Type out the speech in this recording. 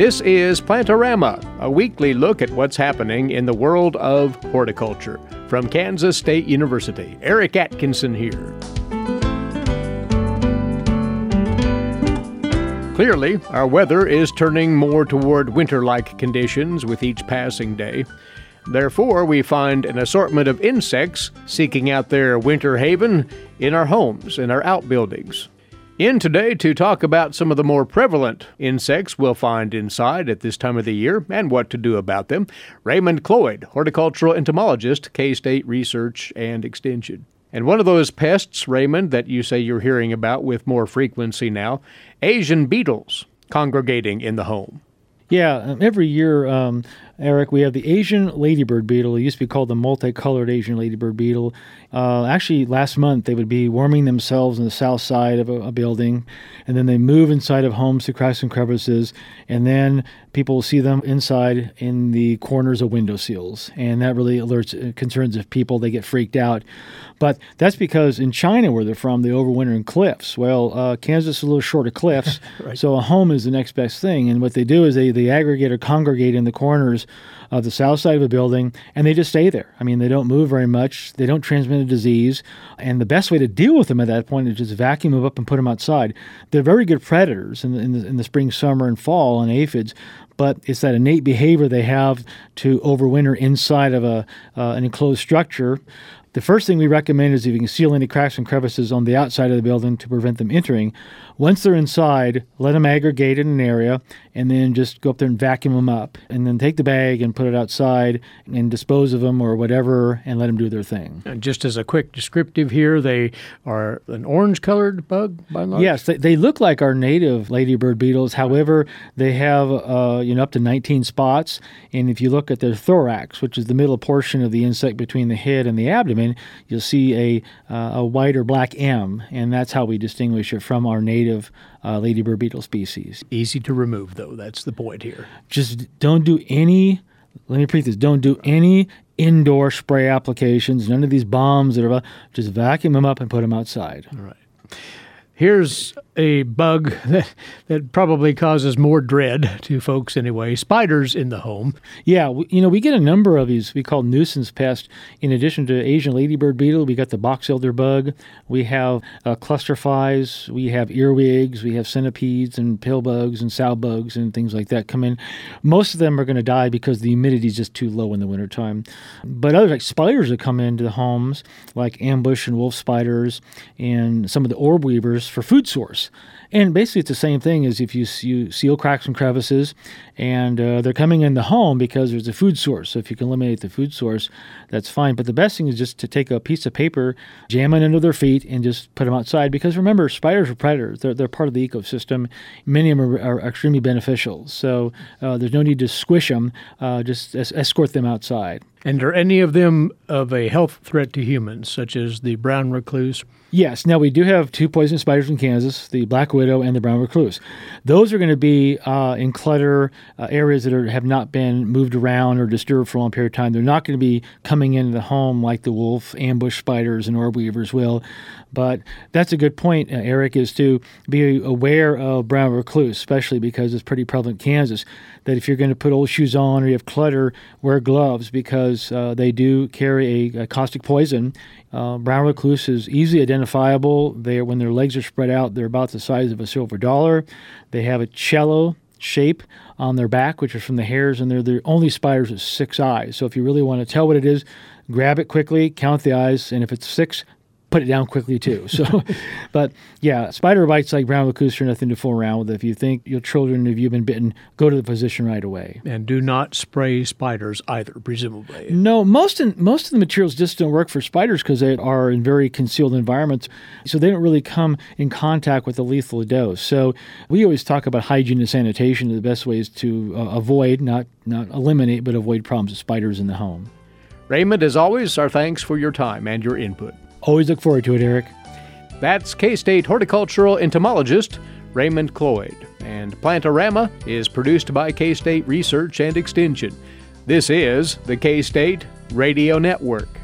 This is Plantorama, a weekly look at what's happening in the world of horticulture. From Kansas State University, Eric Atkinson here. Clearly, our weather is turning more toward winter-like conditions with each passing day. Therefore, we find an assortment of insects seeking out their winter haven in our homes and our outbuildings. In today to talk about some of the more prevalent insects we'll find inside at this time of the year and what to do about them, Raymond Cloyd, horticultural entomologist, K-State Research and Extension. And one of those pests, Raymond, that you say you're hearing about with more frequency now, Asian beetles congregating in the home. Yeah, every year, Eric, we have the Asian ladybird beetle. It used to be called the multicolored Asian ladybird beetle. Actually, last month, they would be warming themselves on the south side of a building, and then they move inside of homes through cracks and crevices, and then people will see them inside in the corners of window sills, and that really alerts concerns of people. They get freaked out. But that's because in China, where they're from, they overwinter in cliffs. Well, Kansas is a little short of cliffs, right. So a home is the next best thing, and what they do is they aggregate or congregate in the corners of the south side of a building, and they just stay there. I mean, they don't move very much. They don't transmit a disease. And the best way to deal with them at that point is just vacuum them up and put them outside. They're very good predators in the spring, summer, and fall on aphids, but it's that innate behavior they have to overwinter inside of an enclosed structure. The first thing we recommend is if you can seal any cracks and crevices on the outside of the building to prevent them entering. Once they're inside, let them aggregate in an area and then just go up there and vacuum them up. And then take the bag and put it outside and dispose of them or whatever and let them do their thing. And just as a quick descriptive here, they are an orange-colored bug by and large? Yes, they look like our native ladybird beetles. However, they have up to 19 spots. And if you look at their thorax, which is the middle portion of the insect between the head and the abdomen, you'll see a white or black M, and that's how we distinguish it from our native ladybird beetle species. Easy to remove, though. That's the point here. Just don't do any, let me repeat this, don't do any indoor spray applications, none of these bombs that are, just vacuum them up and put them outside. All right. Here's a bug that probably causes more dread to folks anyway, spiders in the home. Yeah, we get a number of these we call nuisance pests. In addition to Asian ladybird beetle, we got the box elder bug, we have cluster flies, we have earwigs, we have centipedes and pill bugs and sow bugs and things like that come in. Most of them are going to die because the humidity is just too low in the wintertime. But others like spiders that come into the homes, like ambush and wolf spiders and some of the orb weavers for food source. And basically it's the same thing as if you seal cracks and crevices and they're coming in the home because there's a food source. So if you can eliminate the food source, that's fine. But the best thing is just to take a piece of paper, jam it under their feet, and just put them outside. Because remember, spiders are predators. They're part of the ecosystem. Many of them are extremely beneficial. So there's no need to squish them. Just escort them outside. And are any of them of a health threat to humans, such as the brown recluse? Yes. Now, we do have two poisonous spiders in Kansas, the black widow and the brown recluse. Those are going to be in clutter areas that have not been moved around or disturbed for a long period of time. They're not going to be coming into the home like the wolf, ambush spiders, and orb weavers will. But that's a good point, Eric, is to be aware of brown recluse, especially because it's pretty prevalent in Kansas, that if you're going to put old shoes on or you have clutter, wear gloves because they do carry a caustic poison. Brown recluse is easily identifiable. When their legs are spread out, they're about the size of a silver dollar. They have a cello shape on their back, which is from the hairs, and they're the only spiders with 6 eyes. So if you really want to tell what it is, grab it quickly, count the eyes, and if it's 6, put it down quickly too. So, but yeah, spider bites like brown recluse are nothing to fool around with. If you think your children, if you've been bitten, go to the physician right away. And do not spray spiders either, presumably. No, most of the materials just don't work for spiders because they are in very concealed environments. So they don't really come in contact with a lethal dose. So we always talk about hygiene and sanitation. The best ways to avoid, not eliminate, but avoid problems with spiders in the home. Raymond, as always, our thanks for your time and your input. Always look forward to it, Eric. That's K-State horticultural entomologist Raymond Cloyd. And Plantorama is produced by K-State Research and Extension. This is the K-State Radio Network.